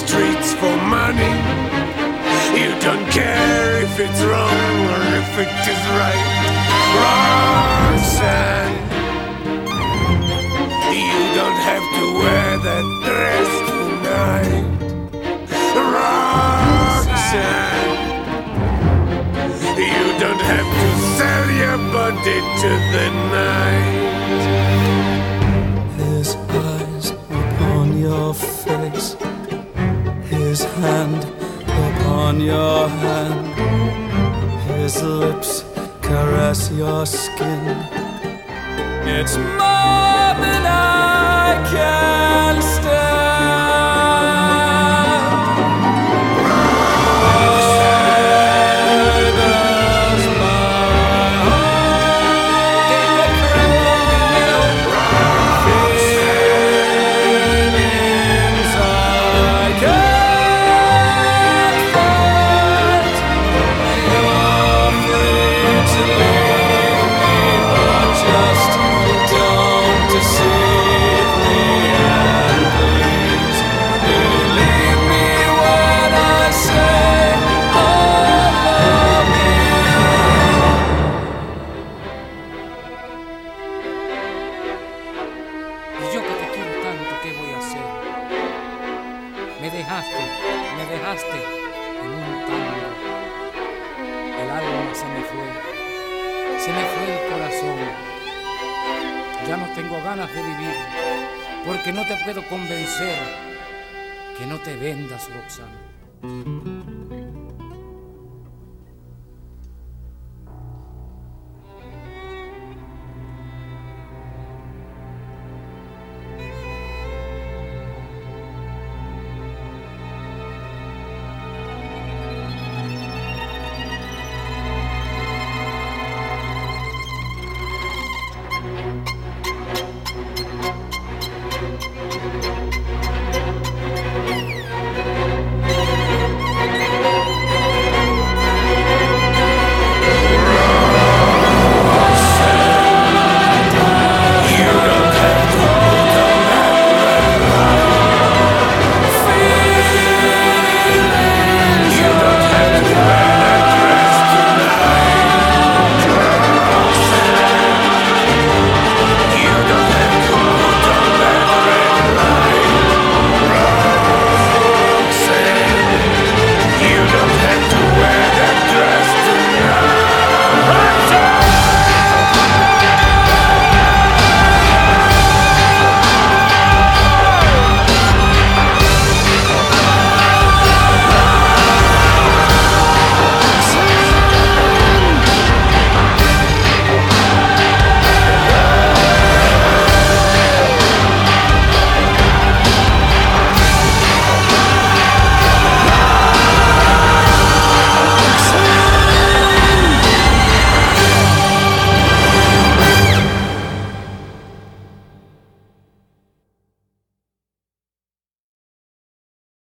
streets for money. You don't care if it's wrong or if it is right. Roxanne, you don't have to wear that dress tonight. Roxanne, you don't have to sell your body to the night. His eyes upon your face, his hand upon your hand, his lips caress your skin. It's more than I can stand. Porque no te puedo convencer que no te vendas, Roxana.